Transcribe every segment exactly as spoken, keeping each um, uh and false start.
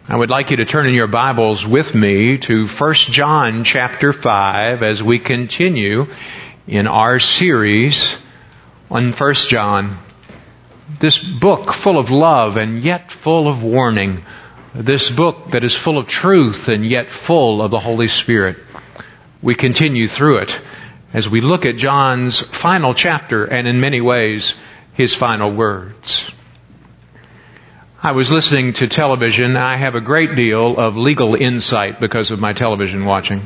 I would like you to turn in your Bibles with me to First John chapter five as we continue in our series on First John. This book full of love and yet full of warning. This book that is full of truth and yet full of the Holy Spirit. We continue through it as we look at John's final chapter and in many ways his final words. I was listening to television. I have a great deal of legal insight because of my television watching.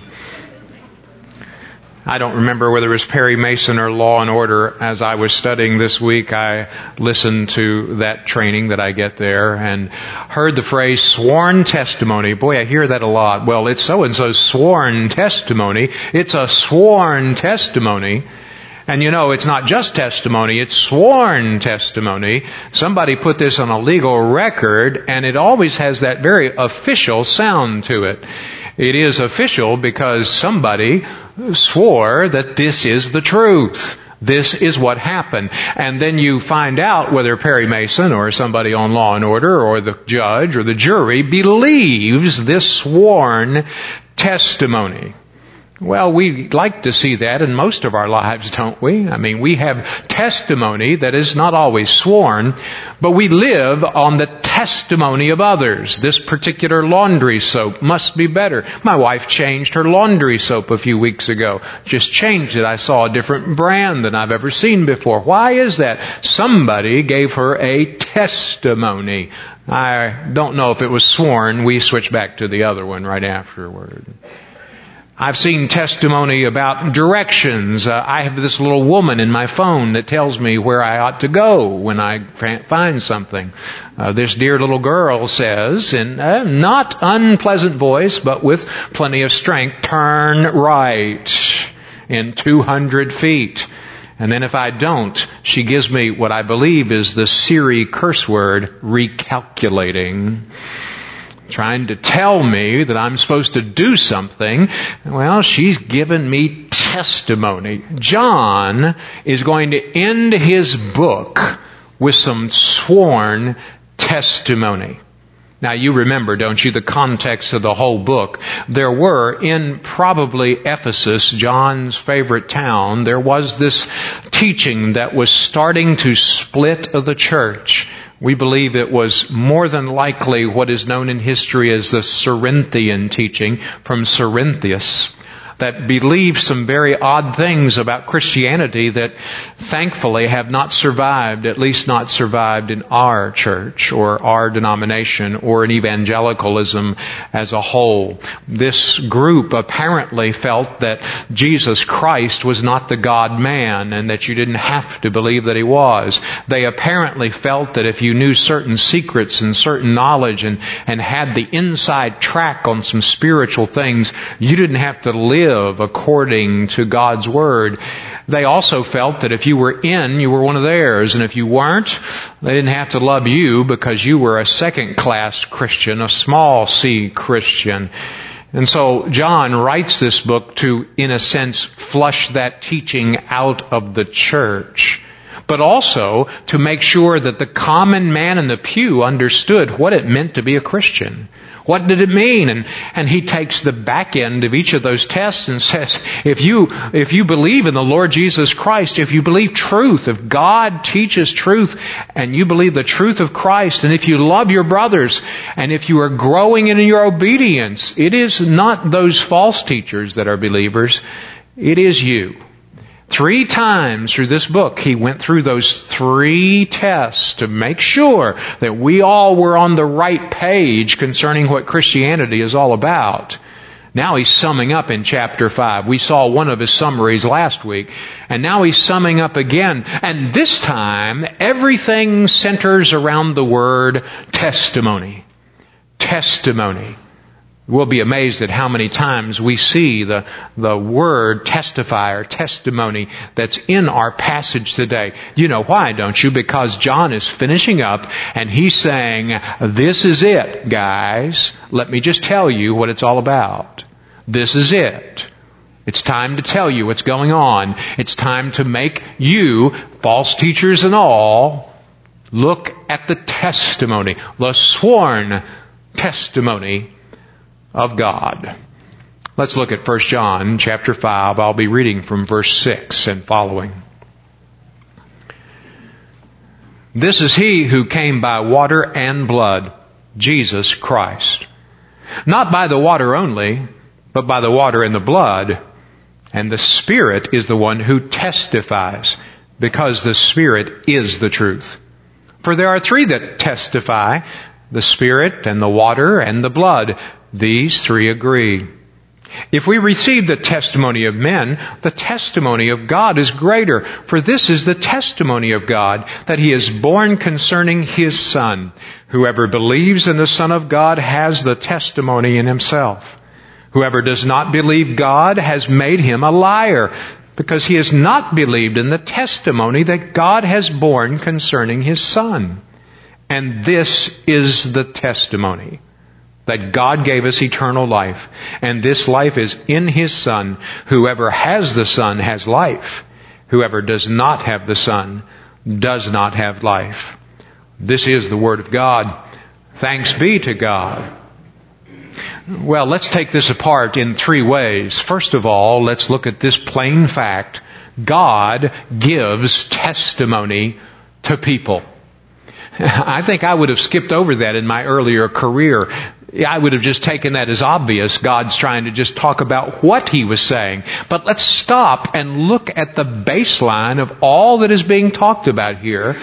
I don't remember whether it was Perry Mason or Law and Order. As I was studying this week, I listened to that training that I get there and heard the phrase sworn testimony. Boy, I hear that a lot. Well, it's so-and-so's sworn testimony. It's a sworn testimony. And you know, it's not just testimony, it's sworn testimony. Somebody put this on a legal record, and it always has that very official sound to it. It is official because somebody swore that this is the truth. This is what happened. And then you find out whether Perry Mason or somebody on Law and Order or the judge or the jury believes this sworn testimony. Well, we like to see that in most of our lives, don't we? I mean, we have testimony that is not always sworn, but we live on the testimony of others. This particular laundry soap must be better. My wife changed her laundry soap a few weeks ago. Just changed it. I saw a different brand than I've ever seen before. Why is that? Somebody gave her a testimony. I don't know if it was sworn. We switched back to the other one right afterward. I've seen testimony about directions. Uh, I have this little woman in my phone that tells me where I ought to go when I find something. Uh, this dear little girl says, in a not unpleasant voice, but with plenty of strength, turn right in two hundred feet. And then if I don't, she gives me what I believe is the Siri curse word, recalculating. Trying to tell me that I'm supposed to do something. Well, she's given me testimony. John is going to end his book with some sworn testimony. Now you remember, don't you, the context of the whole book. There were in probably Ephesus, John's favorite town, there was this teaching that was starting to split the church. We believe it was more than likely what is known in history as the Cerinthian teaching from Cerinthius that believed some very odd things about Christianity that thankfully have not survived, at least not survived in our church or our denomination or in evangelicalism as a whole. This group apparently felt that Jesus Christ was not the God-man and that you didn't have to believe that He was. They apparently felt that if you knew certain secrets and certain knowledge and, and had the inside track on some spiritual things, you didn't have to live according to God's Word. They also felt that if you were in, you were one of theirs. And if you weren't, they didn't have to love you because you were a second-class Christian, a small C Christian. And so John writes this book to, in a sense, flush that teaching out of the church, but also to make sure that the common man in the pew understood what it meant to be a Christian. What did it mean? And, and he takes the back end of each of those tests and says, if you, if you believe in the Lord Jesus Christ, if you believe truth, if God teaches truth and you believe the truth of Christ, and if you love your brothers, and if you are growing in your obedience, it is not those false teachers that are believers. It is you. Three times through this book, he went through those three tests to make sure that we all were on the right page concerning what Christianity is all about. Now he's summing up in chapter five. We saw one of his summaries last week, and now he's summing up again. And this time, everything centers around the word testimony. Testimony. We'll be amazed at how many times we see the, the word testify or testimony that's in our passage today. You know why, don't you? Because John is finishing up and he's saying, this is it, guys. Let me just tell you what it's all about. This is it. It's time to tell you what's going on. It's time to make you, false teachers and all, look at the testimony, the sworn testimony of God. Let's look at First John chapter five. I'll be reading from verse six and following. This is he who came by water and blood, Jesus Christ. Not by the water only, but by the water and the blood. And the Spirit is the one who testifies, because the Spirit is the truth. For there are three that testify, the Spirit and the water and the blood. These three agree. If we receive the testimony of men, the testimony of God is greater. For this is the testimony of God, that He is born concerning His Son. Whoever believes in the Son of God has the testimony in himself. Whoever does not believe God has made him a liar, because he has not believed in the testimony that God has borne concerning His Son. And this is the testimony, that God gave us eternal life, and this life is in His Son. Whoever has the Son has life. Whoever does not have the Son does not have life. This is the Word of God. Thanks be to God. Well, let's take this apart in three ways. First of all, let's look at this plain fact. God gives testimony to people. I think I would have skipped over that in my earlier career. I would have just taken that as obvious. God's trying to just talk about what He was saying. But let's stop and look at the baseline of all that is being talked about here.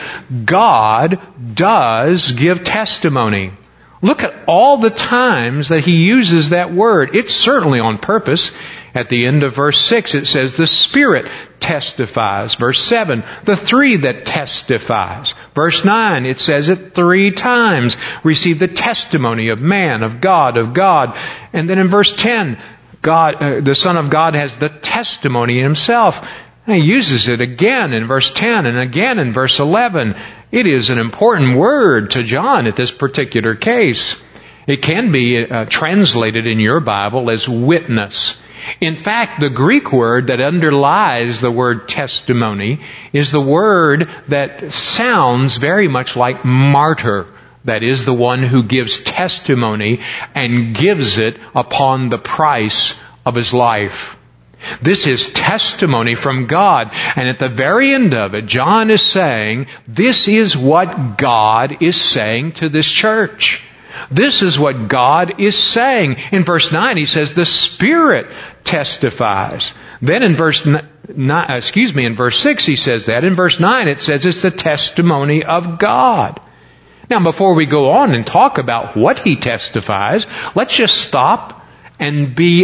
God does give testimony. Look at all the times that He uses that word. It's certainly on purpose. At the end of verse six, it says the Spirit testifies. Verse seven, the three that testifies. Verse nine, it says it three times. Receive the testimony of man, of God, of God. And then in verse ten, God, uh, the Son of God has the testimony in Himself. And He uses it again in verse ten and again in verse eleven. It is an important word to John at this particular case. It can be uh, translated in your Bible as witness. In fact, the Greek word that underlies the word testimony is the word that sounds very much like martyr. That is, the one who gives testimony and gives it upon the price of his life. This is testimony from God. And at the very end of it, John is saying, this is what God is saying to this church. This is what God is saying. In verse nine, he says, the Spirit testifies. Then in verse nine, excuse me, in verse six, he says that. In verse nine, it says it's the testimony of God. Now, before we go on and talk about what he testifies, let's just stop and be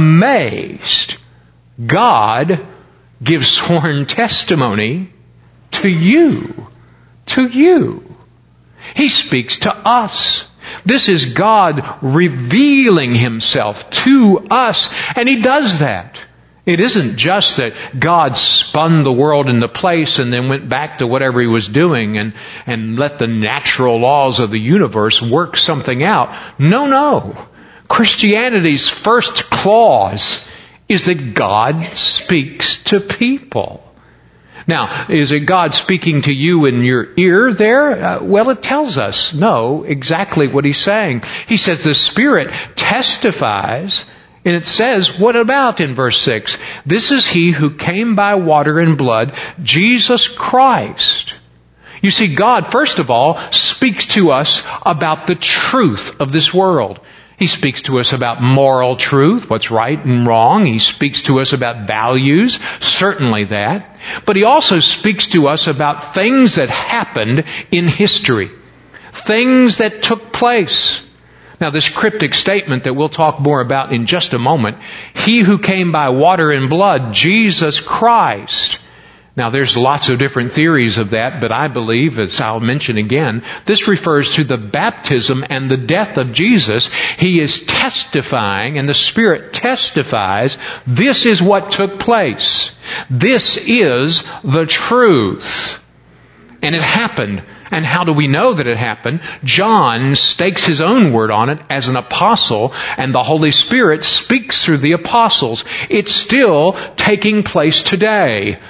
amazed. God gives sworn testimony to you. To you. He speaks to us. This is God revealing Himself to us, and He does that. It isn't just that God spun the world into place and then went back to whatever He was doing and, and let the natural laws of the universe work something out. No, no. Christianity's first clause is that God speaks to people. Now, is it God speaking to you in your ear there? Uh, well, it tells us, no, exactly what He's saying. He says the Spirit testifies, and it says, what about in verse six? This is He who came by water and blood, Jesus Christ. You see, God, first of all, speaks to us about the truth of this world. He speaks to us about moral truth, what's right and wrong. He speaks to us about values, certainly that. But He also speaks to us about things that happened in history, things that took place. Now, this cryptic statement that we'll talk more about in just a moment, He who came by water and blood, Jesus Christ. Now, there's lots of different theories of that, but I believe, as I'll mention again, this refers to the baptism and the death of Jesus. He is testifying, and the Spirit testifies, this is what took place. This is the truth. And it happened. And how do we know that it happened? John stakes his own word on it as an apostle, and the Holy Spirit speaks through the apostles. It's still taking place today.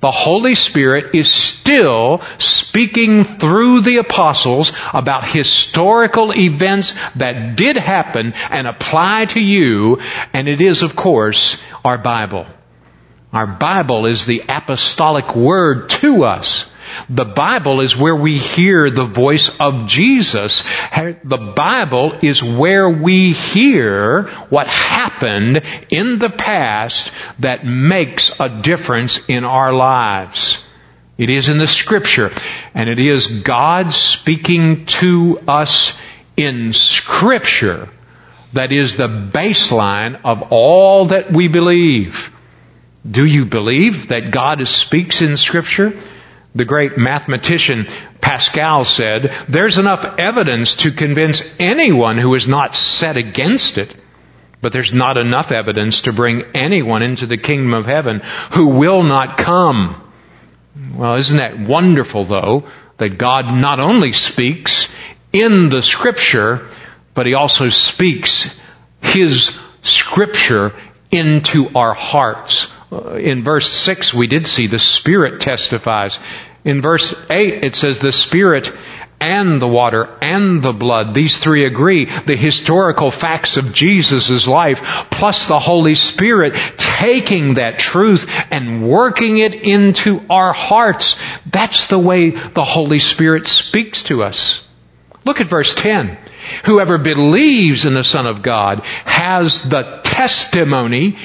the Holy Spirit is still speaking through the apostles about historical events that did happen and apply to you. And it is, of course, our Bible. Our Bible is the apostolic word to us. The Bible is where we hear the voice of Jesus. The Bible is where we hear what happened in the past that makes a difference in our lives. It is in the Scripture, and it is God speaking to us in Scripture that is the baseline of all that we believe. Do you believe that God speaks in Scripture? The great mathematician Pascal said, there's enough evidence to convince anyone who is not set against it, but there's not enough evidence to bring anyone into the kingdom of heaven who will not come. Well, isn't that wonderful, though, that God not only speaks in the Scripture, but He also speaks His Scripture into our hearts. In verse six, we did see the Spirit testifies. In verse eight, it says the Spirit and the water and the blood. These three agree. The historical facts of Jesus' life, plus the Holy Spirit taking that truth and working it into our hearts. That's the way the Holy Spirit speaks to us. Look at verse ten. Whoever believes in the Son of God has the testimony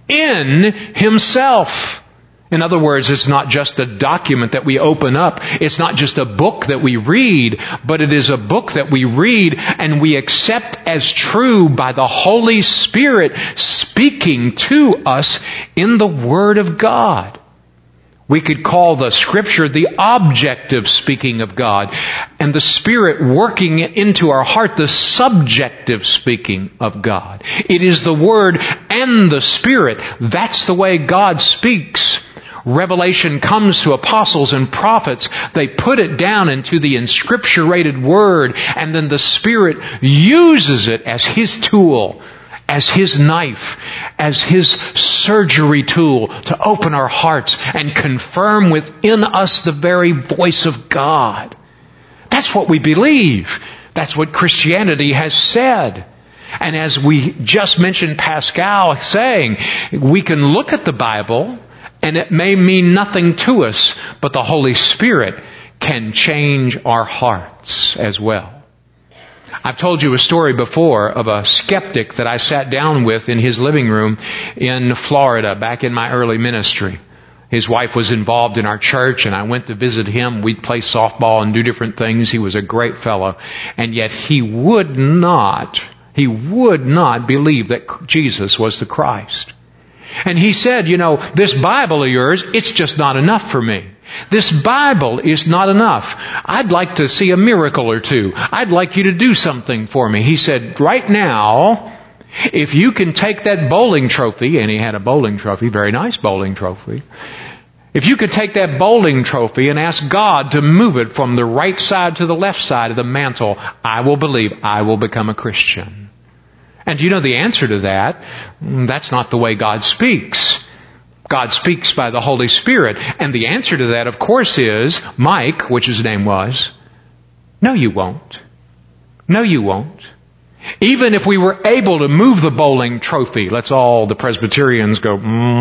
in himself. In other words, it's not just a document that we open up. It's not just a book that we read, but it is a book that we read and we accept as true by the Holy Spirit speaking to us in the Word of God. We could call the Scripture the objective speaking of God, and the Spirit working it into our heart, the subjective speaking of God. It is the Word and the Spirit. That's the way God speaks. Revelation comes to apostles and prophets. They put it down into the inscripturated Word, and then the Spirit uses it as His tool, as His knife, as His surgery tool to open our hearts and confirm within us the very voice of God. That's what we believe. That's what Christianity has said. And as we just mentioned Pascal saying, we can look at the Bible and it may mean nothing to us, but the Holy Spirit can change our hearts as well. I've told you a story before of a skeptic that I sat down with in his living room in Florida back in my early ministry. His wife was involved in our church and I went to visit him. We'd play softball and do different things. He was a great fellow. And yet he would not, he would not believe that Jesus was the Christ. And he said, you know, this Bible of yours, it's just not enough for me. This Bible is not enough. I'd like to see a miracle or two. I'd like you to do something for me. He said, right now, if you can take that bowling trophy, and he had a bowling trophy, very nice bowling trophy. If you could take that bowling trophy and ask God to move it from the right side to the left side of the mantle, I will believe I will become a Christian. And you know the answer to that? That's not the way God speaks. God speaks by the Holy Spirit. And the answer to that, of course, is, Mike, which his name was, no, you won't. No, you won't. Even if we were able to move the bowling trophy, let's all, the Presbyterians go,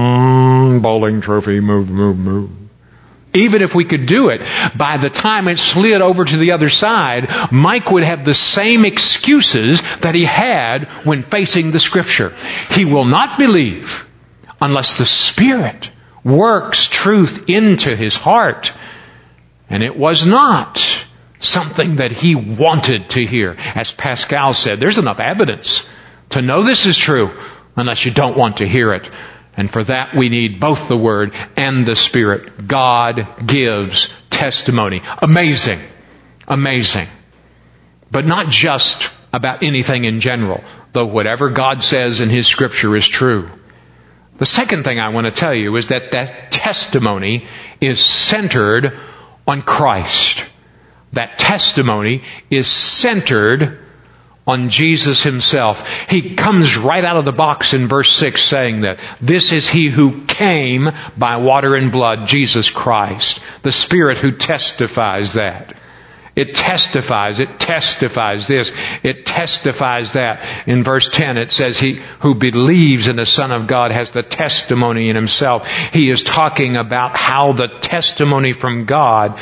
mm, bowling trophy, move, move, move. Even if we could do it, by the time it slid over to the other side, Mike would have the same excuses that he had when facing the Scripture. He will not believe unless the Spirit works truth into his heart. And it was not something that he wanted to hear. As Pascal said, there's enough evidence to know this is true unless you don't want to hear it. And for that we need both the Word and the Spirit. God gives testimony. Amazing. Amazing. But not just about anything in general, though whatever God says in His Scripture is true. The second thing I want to tell you is that that testimony is centered on Christ. That testimony is centered on Jesus himself. He comes right out of the box in verse six saying that this is he who came by water and blood, Jesus Christ. The Spirit who testifies that. It testifies, it testifies this, it testifies that. In verse ten it says, he who believes in the Son of God has the testimony in himself. He is talking about how the testimony from God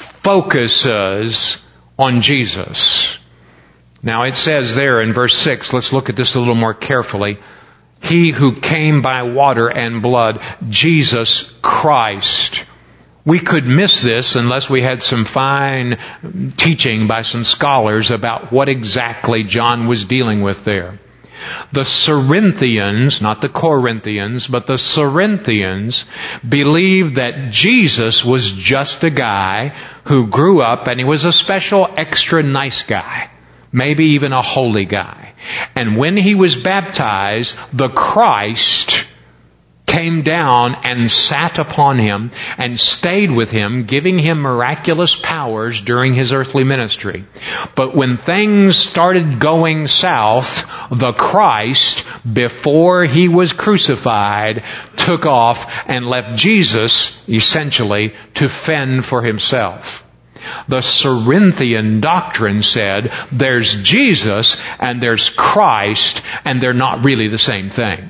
focuses on Jesus. Now it says there in verse six, let's look at this a little more carefully. He who came by water and blood, Jesus Christ. We could miss this unless we had some fine teaching by some scholars about what exactly John was dealing with there. The Cerinthians, not the Corinthians, but the Cerinthians believed that Jesus was just a guy who grew up and he was a special extra nice guy. Maybe even a holy guy. And when he was baptized, the Christ came down and sat upon him and stayed with him, giving him miraculous powers during his earthly ministry. But when things started going south, the Christ, before he was crucified, took off and left Jesus, essentially, to fend for himself. The Cerinthian doctrine said there's Jesus and there's Christ, and they're not really the same thing.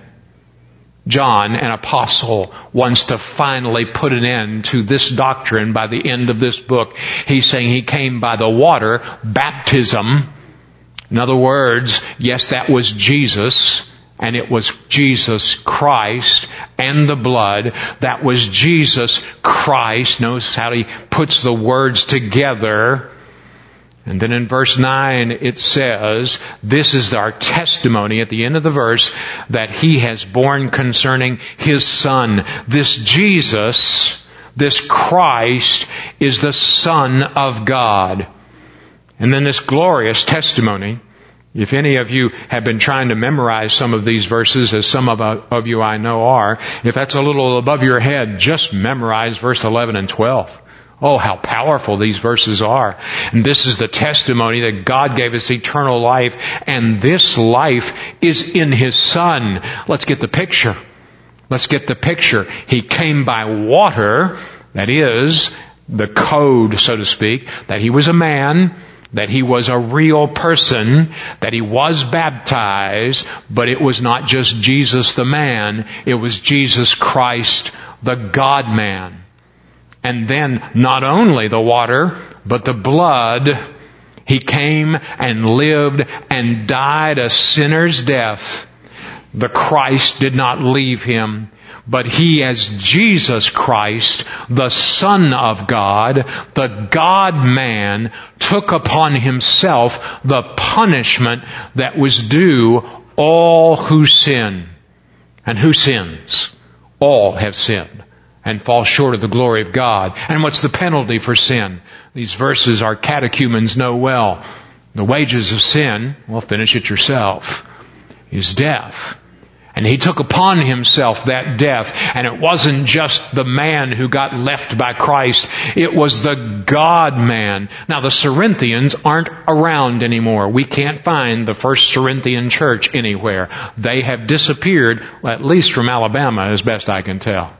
John, an apostle, wants to finally put an end to this doctrine by the end of this book. He's saying he came by the water, baptism. In other words, yes, that was Jesus, and it was Jesus Christ, and the blood. That was Jesus Christ. Notice how he puts the words together. And then in verse nine it says, this is our testimony at the end of the verse, that he has borne concerning his Son. This Jesus, this Christ, is the Son of God. And then this glorious testimony. If any of you have been trying to memorize some of these verses, as some of, of you I know are, if that's a little above your head, just memorize verse eleven and twelve. Oh, how powerful these verses are. And this is the testimony that God gave us eternal life, and this life is in His Son. Let's get the picture. Let's get the picture. He came by water, that is, the code, so to speak, that He was a man, that He was a real person, that He was baptized, but it was not just Jesus the man, it was Jesus Christ, the God-man. And then not only the water, but the blood. He came and lived and died a sinner's death. The Christ did not leave Him, but He, as Jesus Christ, the Son of God, the God-man, took upon Himself the punishment that was due all who sin. And who sins? All have sinned and fall short of the glory of God. And what's the penalty for sin? These verses our catechumens know well. The wages of sin, well, finish it yourself, is death. And He took upon Himself that death. And it wasn't just the man who got left by Christ. It was the God-man. Now the Cerinthians aren't around anymore. We can't find the first Cerinthian church anywhere. They have disappeared, at least from Alabama, as best I can tell.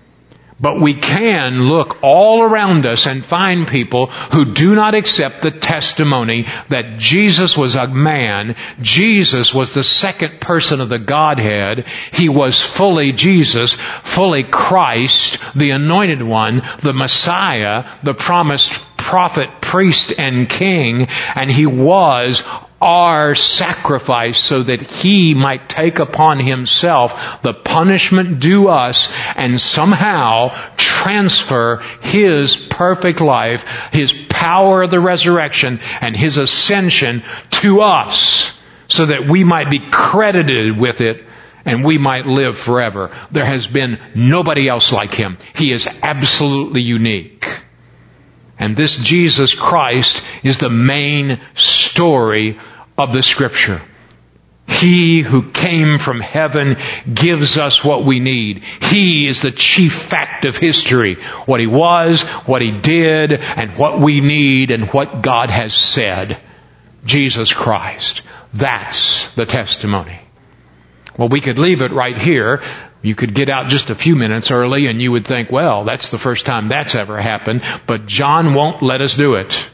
But we can look all around us and find people who do not accept the testimony that Jesus was a man. Jesus was the second person of the Godhead. He was fully Jesus, fully Christ, the Anointed One, the Messiah, the promised prophet, priest, and king. And He was our sacrifice so that He might take upon Himself the punishment due us and somehow transfer His perfect life, His power of the resurrection, and His ascension to us so that we might be credited with it and we might live forever. There has been nobody else like Him. He is absolutely unique. And this Jesus Christ is the main story of the Scripture. He who came from heaven gives us what we need. He is the chief fact of history. What He was, what He did, and what we need, and what God has said. Jesus Christ. That's the testimony. Well, we could leave it right here. You could get out just a few minutes early and you would think, well, that's the first time that's ever happened. But John won't let us do it.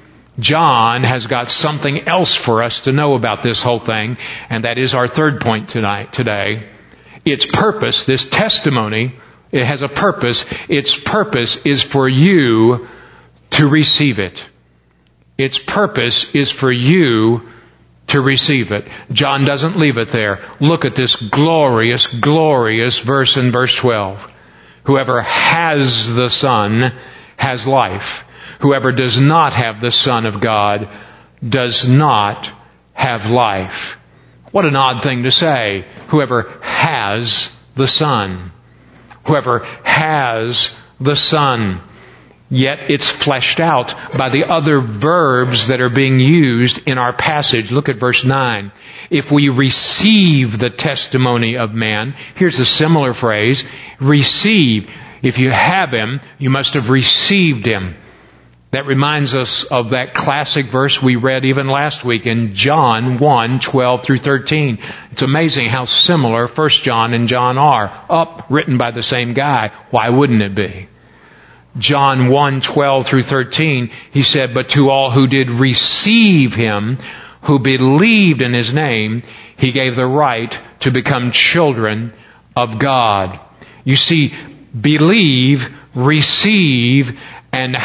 John has got something else for us to know about this whole thing, and that is our third point tonight, today. Its purpose, this testimony, it has a purpose. Its purpose is for you to receive it. Its purpose is for you to receive it. John doesn't leave it there. Look at this glorious, glorious verse in verse twelve. Whoever has the Son has life. Whoever does not have the Son of God does not have life. What an odd thing to say. Whoever has the Son. Whoever has the Son. Yet it's fleshed out by the other verbs that are being used in our passage. Look at verse nine. If we receive the testimony of man, here's a similar phrase, receive. If you have Him, you must have received Him. That reminds us of that classic verse we read even last week in John one, twelve through thirteen. It's amazing how similar First John and John are. Up, written by the same guy. Why wouldn't it be? John one, twelve through thirteen, he said, but to all who did receive Him, who believed in His name, He gave the right to become children of God. You see, believe, receive, and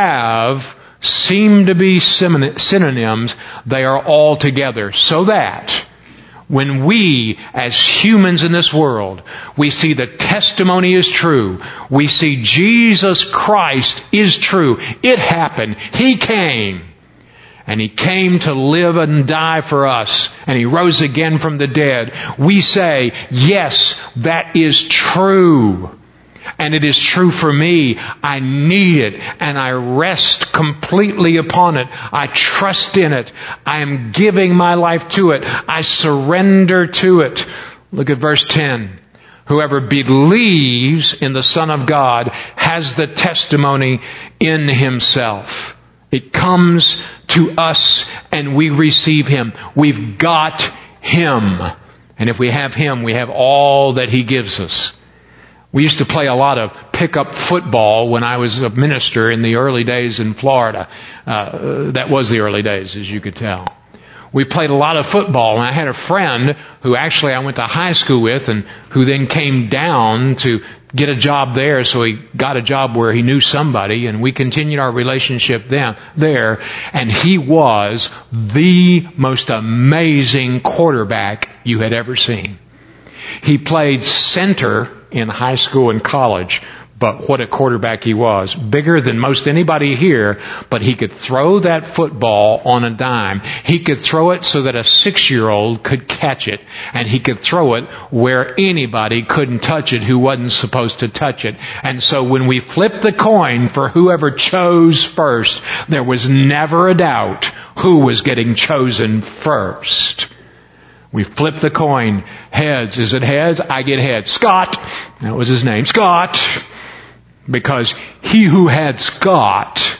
have seem to be synonyms. They are all together. So that when we, as humans in this world, we see the testimony is true, we see Jesus Christ is true, it happened, He came, and He came to live and die for us, and He rose again from the dead, we say, yes, that is true. And it is true for me. I need it. And I rest completely upon it. I trust in it. I am giving my life to it. I surrender to it. Look at verse ten. Whoever believes in the Son of God has the testimony in himself. It comes to us and we receive Him. We've got Him. And if we have Him, we have all that He gives us. We used to play a lot of pickup football when I was a minister in the early days in Florida. Uh, that was the early days, as you could tell. We played a lot of football, and I had a friend who actually I went to high school with and who then came down to get a job there, so he got a job where he knew somebody, and we continued our relationship then, there, and he was the most amazing quarterback you had ever seen. He played center in high school and college, but what a quarterback he was. Bigger than most anybody here, but he could throw that football on a dime. He could throw it so that a six-year-old could catch it, and he could throw it where anybody couldn't touch it who wasn't supposed to touch it. And so when we flipped the coin for whoever chose first, there was never a doubt who was getting chosen first. We flip the coin. Heads. Is it heads? I get heads. Scott. That was his name. Scott. Because he who had Scott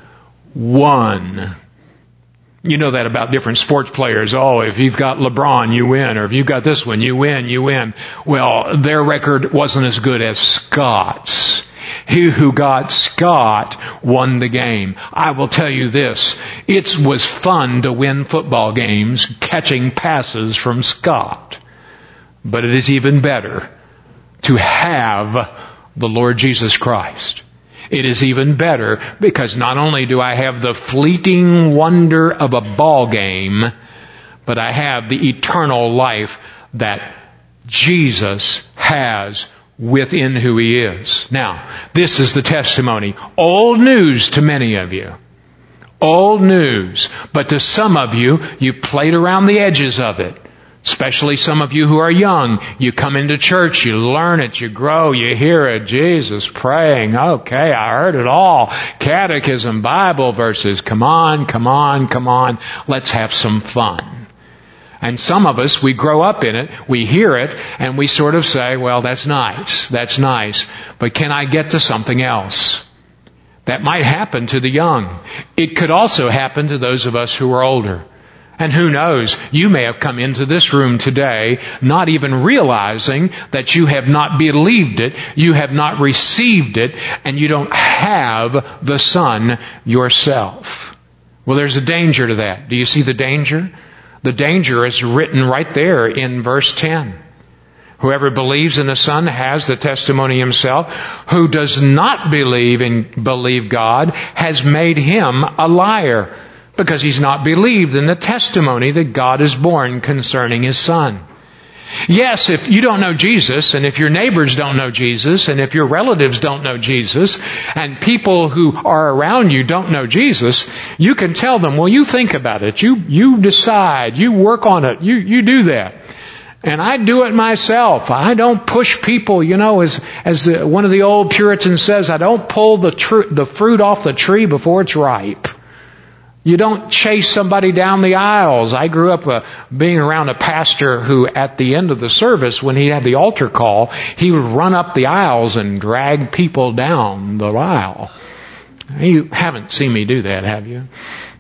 won. You know that about different sports players. Oh, if you've got LeBron, you win. Or if you've got this one, you win, you win. Well, their record wasn't as good as Scott's. He who got Scott won the game. I will tell you this. It was fun to win football games catching passes from Scott. But it is even better to have the Lord Jesus Christ. It is even better because not only do I have the fleeting wonder of a ball game, but I have the eternal life that Jesus has within who He is. Now, this is the testimony. Old news to many of you. Old news. But to some of you, you played around the edges of it. Especially some of you who are young. You come into church, you learn it, you grow, you hear it. Jesus praying. Okay, I heard it all. Catechism, Bible verses. Come on, come on, come on. Let's have some fun. And some of us, we grow up in it, we hear it, and we sort of say, well, that's nice, that's nice. But can I get to something else? That might happen to the young. It could also happen to those of us who are older. And who knows, you may have come into this room today not even realizing that you have not believed it, you have not received it, and you don't have the Son yourself. Well, there's a danger to that. Do you see the danger? The danger is written right there in verse ten. Whoever believes in the Son has the testimony himself. Who does not believe in believe God has made him a liar, because he's not believed in the testimony that God has borne concerning His Son. Yes, if you don't know Jesus, and if your neighbors don't know Jesus, and if your relatives don't know Jesus, and people who are around you don't know Jesus, you can tell them, well, you think about it. You, you decide. You work on it. You, you do that. And I do it myself. I don't push people, you know, as, as the, one of the old Puritans says, I don't pull the tr- the fruit off the tree before it's ripe. You don't chase somebody down the aisles. I grew up uh, being around a pastor who at the end of the service, when he had the altar call, he would run up the aisles and drag people down the aisle. You haven't seen me do that, have you?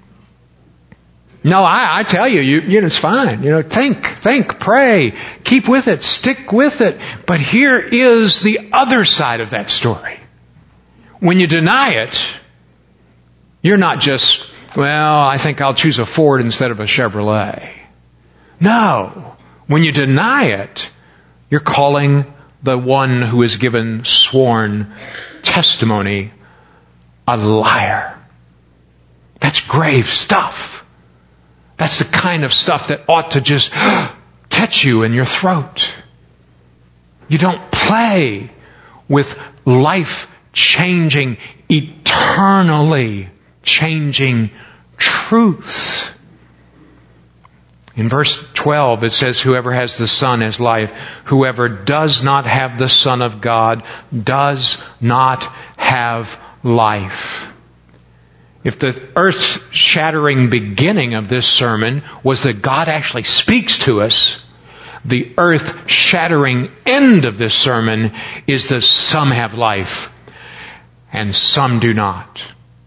No, I, I tell you, you, you know, it's fine. You know, think, think, pray, keep with it, stick with it. But here is the other side of that story. When you deny it, you're not just, well, I think I'll choose a Ford instead of a Chevrolet. No. When you deny it, you're calling the one who is given sworn testimony a liar. That's grave stuff. That's the kind of stuff that ought to just catch you in your throat. You don't play with life-changing, eternally changing truths. In verse twelve it says, whoever has the Son has life. Whoever does not have the Son of God does not have life. If the earth-shattering beginning of this sermon was that God actually speaks to us, the earth-shattering end of this sermon is that some have life and some do not.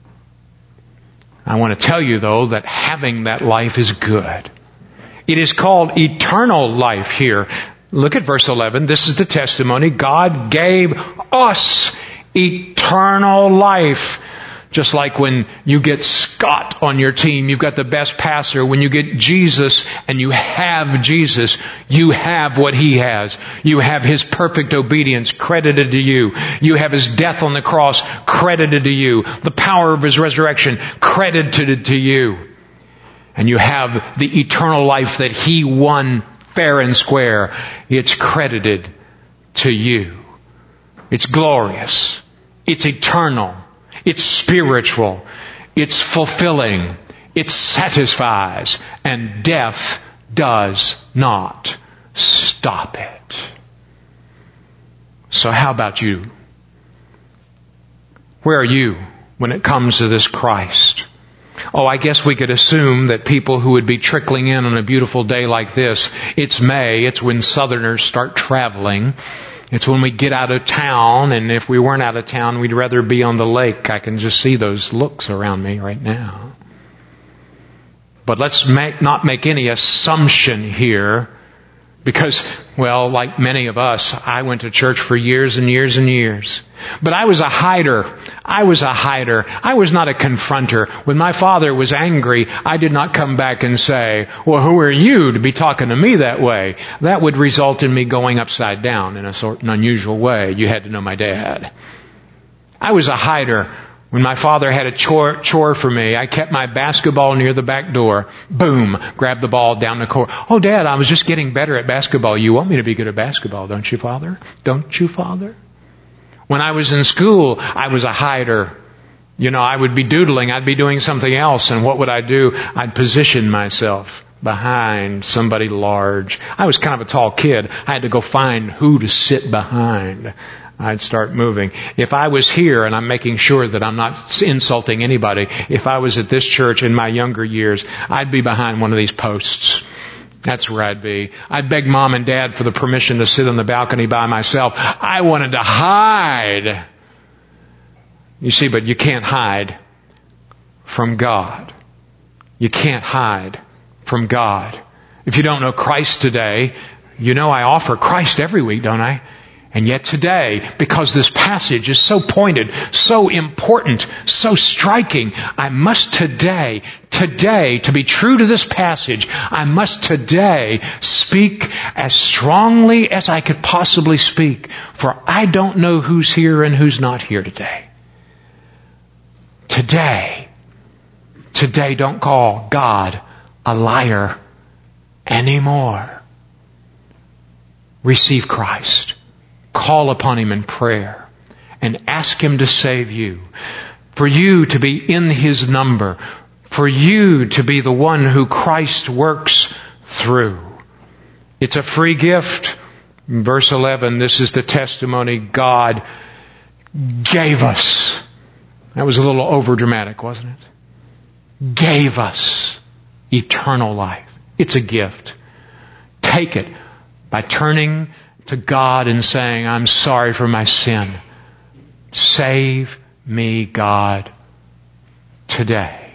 I want to tell you, though, that having that life is good. It is called eternal life here. Look at verse eleven. This is the testimony. God gave us eternal life. Just like when you get Scott on your team, you've got the best passer. When you get Jesus and you have Jesus, you have what He has. You have His perfect obedience credited to you. You have His death on the cross credited to you. The power of His resurrection credited to you. And you have the eternal life that He won fair and square. It's credited to you. It's glorious. It's eternal. It's spiritual. It's fulfilling. It satisfies. And death does not stop it. So how about you? Where are you when it comes to this Christ? Oh, I guess we could assume that people who would be trickling in on a beautiful day like this, it's May, it's when Southerners start traveling. It's when we get out of town, and if we weren't out of town, we'd rather be on the lake. I can just see those looks around me right now. But let's make, not make any assumption here, because, well, like many of us, I went to church for years and years and years. But I was a hider. I was a hider. I was not a confronter. When my father was angry, I did not come back and say, well, who are you to be talking to me that way? That would result in me going upside down in a sort of unusual way. You had to know my dad. I was a hider. When my father had a chore, chore for me, I kept my basketball near the back door. Boom, grabbed the ball down the court. Oh, Dad, I was just getting better at basketball. You want me to be good at basketball, don't you, Father? Don't you, Father? When I was in school, I was a hider. You know, I would be doodling. I'd be doing something else. And what would I do? I'd position myself behind somebody large. I was kind of a tall kid. I had to go find who to sit behind. I'd start moving. If I was here, and I'm making sure that I'm not insulting anybody, if I was at this church in my younger years, I'd be behind one of these posts. That's where I'd be. I'd beg Mom and Dad for the permission to sit on the balcony by myself. I wanted to hide. You see, but you can't hide from God. You can't hide from God. If you don't know Christ today, you know I offer Christ every week, don't I? And yet today, because this passage is so pointed, so important, so striking, I must today, today, to be true to this passage, I must today speak as strongly as I could possibly speak, for I don't know who's here and who's not here today. Today, today don't call God a liar anymore. Receive Christ. Call upon Him in prayer and ask Him to save you. For you to be in His number. For you to be the one who Christ works through. It's a free gift. In verse eleven, this is the testimony God gave us. That was a little over dramatic, wasn't it? Gave us eternal life. It's a gift. Take it by turning to God and saying, I'm sorry for my sin. Save me, God, today.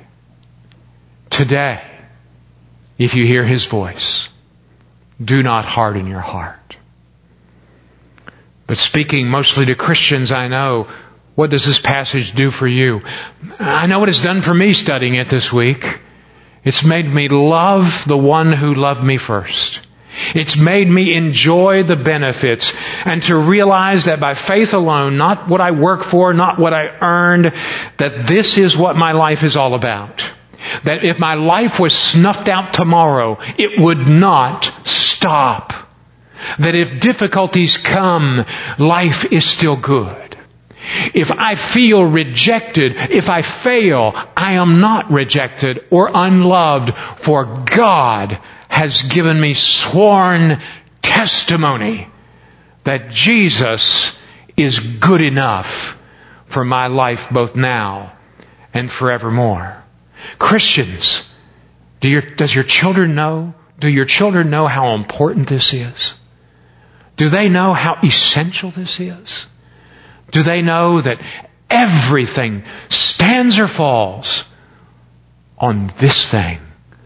Today, if you hear His voice, do not harden your heart. But speaking mostly to Christians, I know, what does this passage do for you? I know what it's done for me studying it this week. It's made me love the one who loved me first. It's made me enjoy the benefits and to realize that by faith alone, not what I work for, not what I earned, that this is what my life is all about. That if my life was snuffed out tomorrow, it would not stop. That if difficulties come, life is still good. If I feel rejected, if I fail, I am not rejected or unloved, for God has given me sworn testimony that Jesus is good enough for my life both now and forevermore. Christians, do your, does your children know? Do your children know how important this is? Do they know how essential this is? Do they know that everything stands or falls on this thing?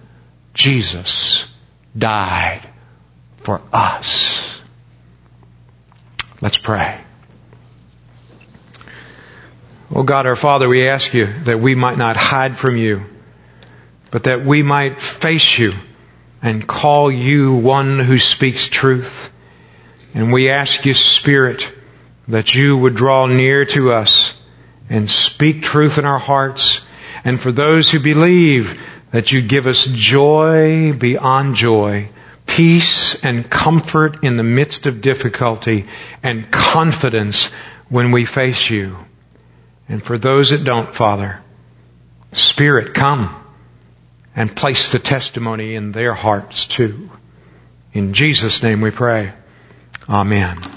Jesus died for us. Let's pray. Oh God, our Father, we ask You that we might not hide from You, but that we might face You and call You one who speaks truth. And we ask You, Spirit, that You would draw near to us and speak truth in our hearts. And for those who believe, that You give us joy beyond joy, peace and comfort in the midst of difficulty, and confidence when we face You. And for those that don't, Father, Spirit, come and place the testimony in their hearts too. In Jesus' name we pray. Amen.